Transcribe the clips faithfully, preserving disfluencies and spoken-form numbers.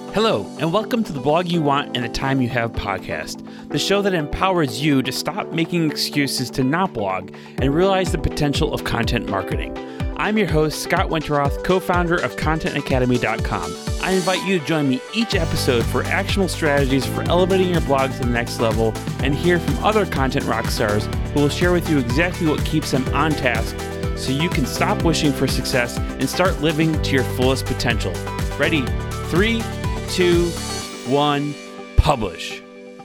Hello, and welcome to the Blog You Want and the Time You Have podcast, the show that empowers you to stop making excuses to not blog and realize the potential of content marketing. I'm your host, Scott Winterroth, co-founder of content academy dot com. I invite you to join me each episode for actionable strategies for elevating your blog to the next level and hear from other content rock stars who will share with you exactly what keeps them on task so you can stop wishing for success and start living to your fullest potential. Ready? Three, two, one, publish.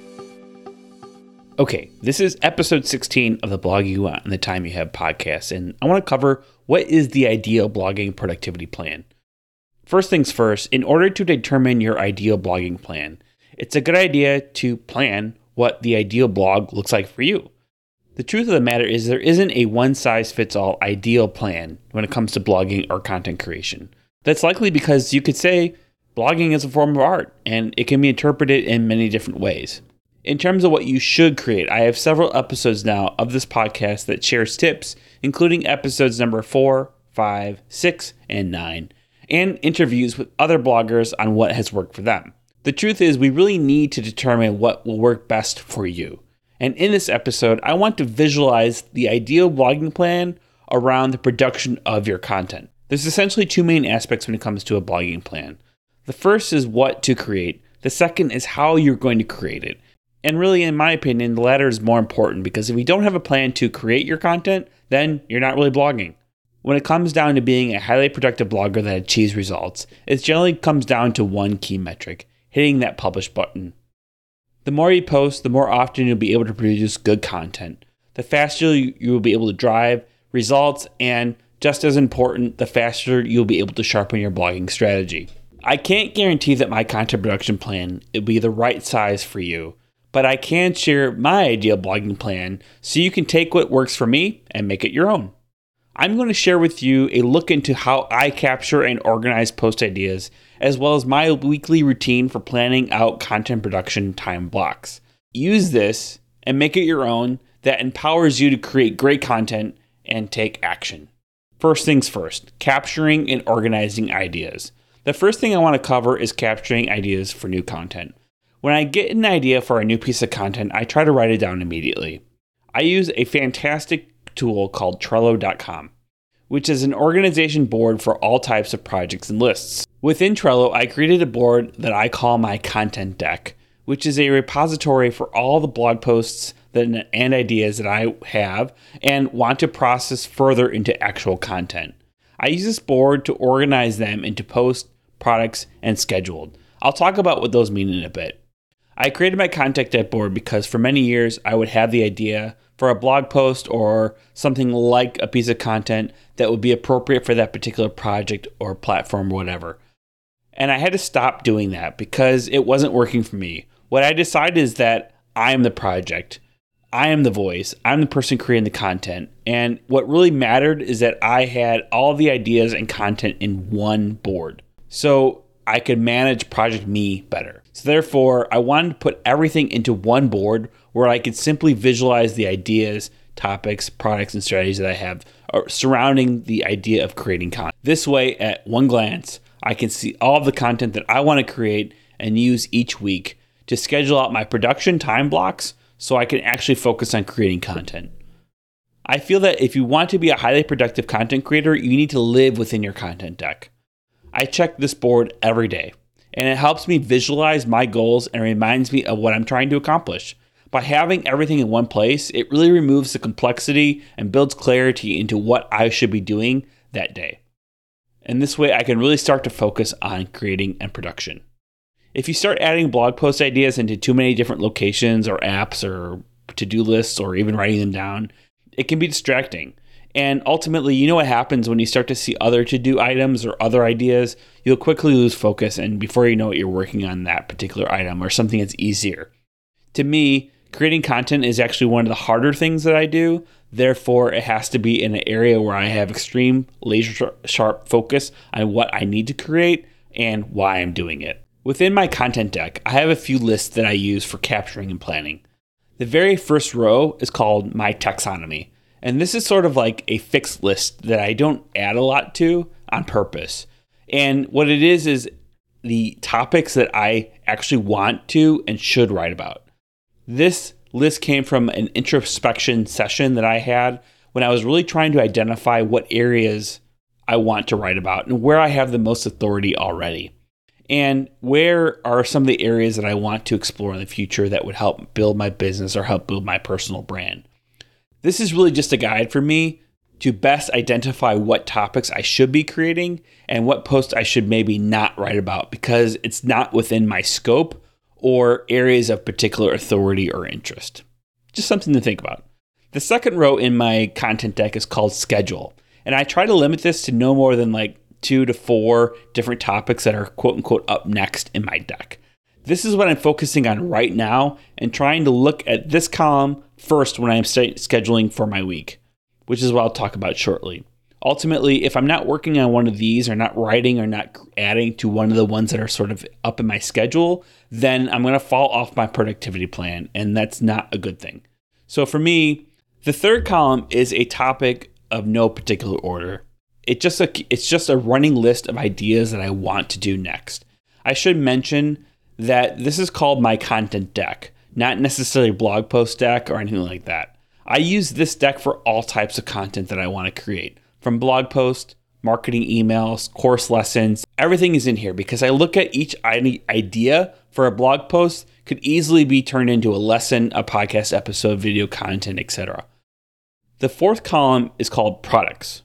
Okay, this is episode sixteen of the Blog You Want and the Time You Have podcast, and I want to cover what is the ideal blogging productivity plan. First things first, in order to determine your ideal blogging plan, it's a good idea to plan what the ideal blog looks like for you. The truth of the matter is there isn't a one-size-fits-all ideal plan when it comes to blogging or content creation. That's likely because you could say blogging is a form of art, and it can be interpreted in many different ways. In terms of what you should create, I have several episodes now of this podcast that shares tips, including episodes number four, five, six, and nine, and interviews with other bloggers on what has worked for them. The truth is, we really need to determine what will work best for you. And in this episode, I want to visualize the ideal blogging plan around the production of your content. There's essentially two main aspects when it comes to a blogging plan. The first is what to create. The second is how you're going to create it. And really, in my opinion, the latter is more important because if you don't have a plan to create your content, then you're not really blogging. When it comes down to being a highly productive blogger that achieves results, it generally comes down to one key metric, hitting that publish button. The more you post, the more often you'll be able to produce good content. The faster you will be able to drive results, and just as important, the faster you'll be able to sharpen your blogging strategy. I can't guarantee that my content production plan will be the right size for you, but I can share my ideal blogging plan so you can take what works for me and make it your own. I'm going to share with you a look into how I capture and organize post ideas, as well as my weekly routine for planning out content production time blocks. Use this and make it your own that empowers you to create great content and take action. First things first, capturing and organizing ideas. The first thing I want to cover is capturing ideas for new content. When I get an idea for a new piece of content, I try to write it down immediately. I use a fantastic tool called Trello dot com, which is an organization board for all types of projects and lists. Within Trello, I created a board that I call my content deck, which is a repository for all the blog posts that, and ideas that I have and want to process further into actual content. I use this board to organize them into posts, products, and scheduled. I'll talk about what those mean in a bit. I created my content deck board because for many years I would have the idea for a blog post or something like a piece of content that would be appropriate for that particular project or platform or whatever. And I had to stop doing that because it wasn't working for me. What I decided is that I am the project. I am the voice. I'm the person creating the content. And what really mattered is that I had all the ideas and content in one board, so I could manage Project Me better. So therefore, I wanted to put everything into one board where I could simply visualize the ideas, topics, products, and strategies that I have surrounding the idea of creating content. This way, at one glance, I can see all of the content that I want to create and use each week to schedule out my production time blocks so I can actually focus on creating content. I feel that if you want to be a highly productive content creator, you need to live within your content deck. I check this board every day, and it helps me visualize my goals and reminds me of what I'm trying to accomplish. By having everything in one place, it really removes the complexity and builds clarity into what I should be doing that day. And this way, I can really start to focus on creating and production. If you start adding blog post ideas into too many different locations or apps or to-do lists or even writing them down, it can be distracting. And ultimately, you know what happens when you start to see other to-do items or other ideas, you'll quickly lose focus, and before you know it, you're working on that particular item or something that's easier. To me, creating content is actually one of the harder things that I do. Therefore, it has to be in an area where I have extreme laser sharp focus on what I need to create and why I'm doing it. Within my content deck, I have a few lists that I use for capturing and planning. The very first row is called my taxonomy. And this is sort of like a fixed list that I don't add a lot to on purpose. And what it is is the topics that I actually want to and should write about. This list came from an introspection session that I had when I was really trying to identify what areas I want to write about and where I have the most authority already. And where are some of the areas that I want to explore in the future that would help build my business or help build my personal brand. This is really just a guide for me to best identify what topics I should be creating and what posts I should maybe not write about because it's not within my scope or areas of particular authority or interest. Just something to think about. The second row in my content deck is called schedule. And I try to limit this to no more than like two to four different topics that are quote unquote up next in my deck. This is what I'm focusing on right now and trying to look at this column first when I'm scheduling for my week, which is what I'll talk about shortly. Ultimately, if I'm not working on one of these or not writing or not adding to one of the ones that are sort of up in my schedule, then I'm going to fall off my productivity plan, and that's not a good thing. So for me, the third column is a topic of no particular order. It just a, it's just a running list of ideas that I want to do next. I should mention that this is called my content deck, not necessarily a blog post deck or anything like that. I use this deck for all types of content that I want to create, from blog posts, marketing emails, course lessons. Everything is in here because I look at each idea for a blog post could easily be turned into a lesson, a podcast episode, video content, et cetera. The fourth column is called products.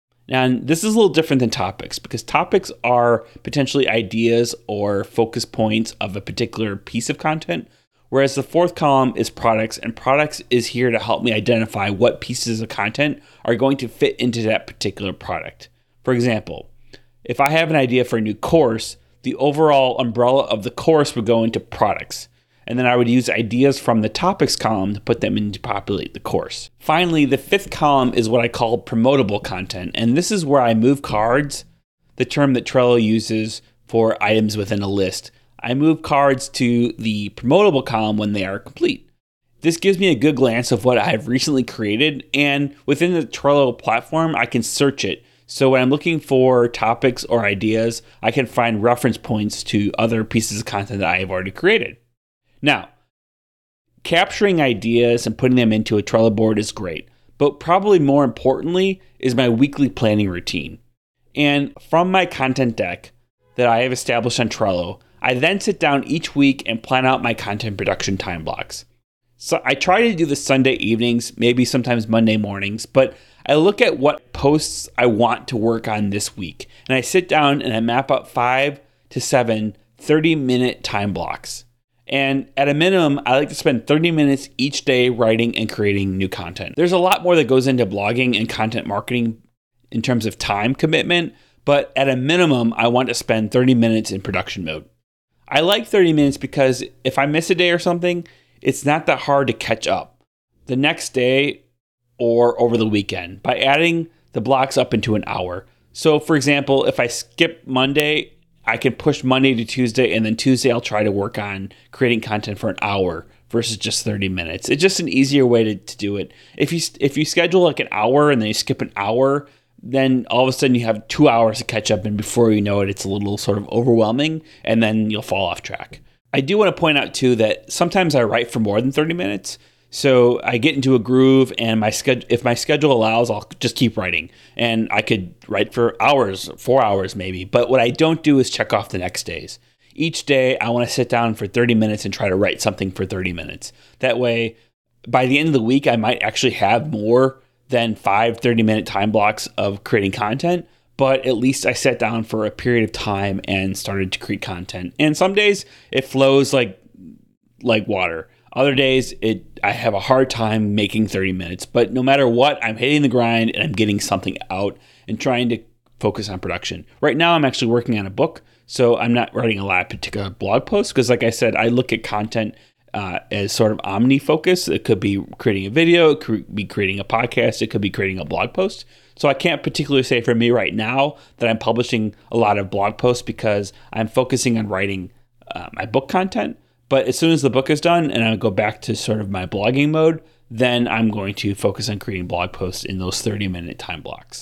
And this is a little different than topics because topics are potentially ideas or focus points of a particular piece of content, whereas the fourth column is products, and products is here to help me identify what pieces of content are going to fit into that particular product. For example, if I have an idea for a new course, the overall umbrella of the course would go into products. And then I would use ideas from the topics column to put them in to populate the course. Finally, the fifth column is what I call promotable content. And this is where I move cards, the term that Trello uses for items within a list. I move cards to the promotable column when they are complete. This gives me a good glance of what I've recently created. And within the Trello platform, I can search it. So when I'm looking for topics or ideas, I can find reference points to other pieces of content that I have already created. Now, capturing ideas and putting them into a Trello board is great, but probably more importantly is my weekly planning routine. And from my content deck that I have established on Trello, I then sit down each week and plan out my content production time blocks. So I try to do this Sunday evenings, maybe sometimes Monday mornings, but I look at what posts I want to work on this week. And I sit down and I map out five to seven thirty-minute time blocks. And at a minimum, I like to spend thirty minutes each day writing and creating new content. There's a lot more that goes into blogging and content marketing in terms of time commitment, but at a minimum, I want to spend thirty minutes in production mode. I like thirty minutes because if I miss a day or something, it's not that hard to catch up the next day or over the weekend by adding the blocks up into an hour. So for example, if I skip Monday, I can push Monday to Tuesday, and then Tuesday I'll try to work on creating content for an hour versus just thirty minutes. It's just an easier way to, to do it. If you if you schedule like an hour and then you skip an hour, then all of a sudden you have two hours to catch up, and before you know it, it's a little sort of overwhelming, and then you'll fall off track. I do want to point out too that sometimes I write for more than thirty minutes. So I get into a groove, and my schedule, if my schedule allows, I'll just keep writing. And I could write for hours, four hours maybe. But what I don't do is check off the next days. Each day, I want to sit down for thirty minutes and try to write something for thirty minutes. That way, by the end of the week, I might actually have more than five thirty-minute time blocks of creating content. But at least I sat down for a period of time and started to create content. And some days, it flows like like water. Other days, it I have a hard time making thirty minutes, but no matter what, I'm hitting the grind and I'm getting something out and trying to focus on production. Right now, I'm actually working on a book, so I'm not writing a lot of particular blog posts because, like I said, I look at content uh, as sort of omni-focus. It could be creating a video, it could be creating a podcast, it could be creating a blog post. So I can't particularly say for me right now that I'm publishing a lot of blog posts because I'm focusing on writing uh, my book content. But as soon as the book is done and I go back to sort of my blogging mode, then I'm going to focus on creating blog posts in those thirty-minute time blocks.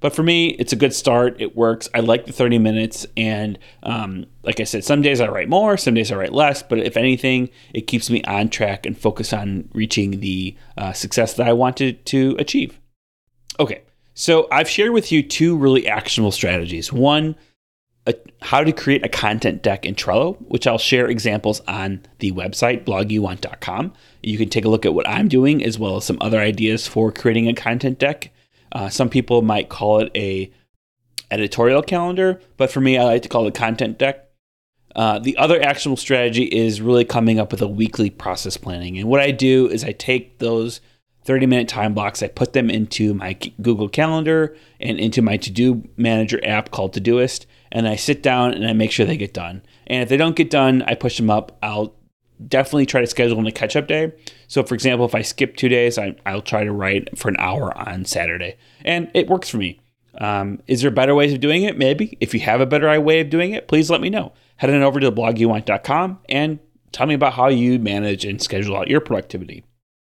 But for me, it's a good start. It works. I like the thirty minutes. And um, like I said, some days I write more, some days I write less. But if anything, it keeps me on track and focus on reaching the uh, success that I wanted to achieve. Okay, so I've shared with you two really actionable strategies. One, a, how to create a content deck in Trello, which I'll share examples on the website, blog you want dot com. You can take a look at what I'm doing as well as some other ideas for creating a content deck. Uh, some people might call it a editorial calendar, but for me, I like to call it a content deck. Uh, the other actionable strategy is really coming up with a weekly process planning. And what I do is I take those thirty minute time blocks, I put them into my Google Calendar and into my to-do manager app called Todoist, and I sit down and I make sure they get done. And if they don't get done, I push them up. I'll definitely try to schedule in a catch-up day. So for example, if I skip two days, I, I'll try to write for an hour on Saturday. And it works for me. Um, is there better ways of doing it? Maybe. If you have a better way of doing it, please let me know. Head on over to blog you want dot com and tell me about how you manage and schedule out your productivity.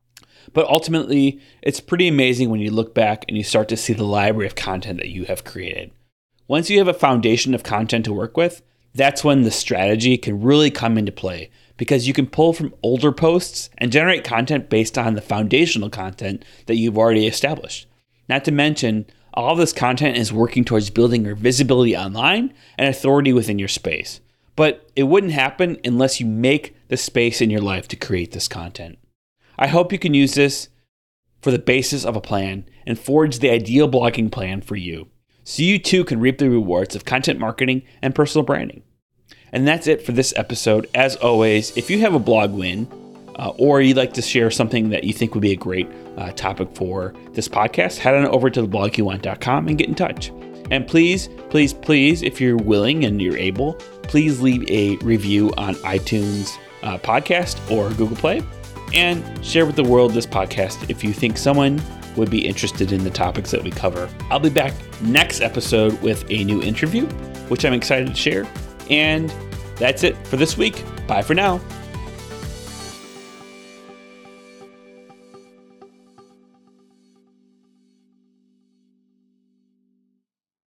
But ultimately, it's pretty amazing when you look back and you start to see the library of content that you have created. Once you have a foundation of content to work with, that's when the strategy can really come into play, because you can pull from older posts and generate content based on the foundational content that you've already established. Not to mention, all of this content is working towards building your visibility online and authority within your space. But it wouldn't happen unless you make the space in your life to create this content. I hope you can use this for the basis of a plan and forge the ideal blogging plan for you, so you too can reap the rewards of content marketing and personal branding. And that's it for this episode. As always, if you have a blog win uh, or you'd like to share something that you think would be a great uh, topic for this podcast, head on over to the blog you want dot com and get in touch. And please, please, please, if you're willing and you're able, please leave a review on iTunes uh, podcast or Google Play, and share with the world this podcast if you think someone would be interested in the topics that we cover. I'll be back next episode with a new interview, which I'm excited to share. And that's it for this week. Bye for now.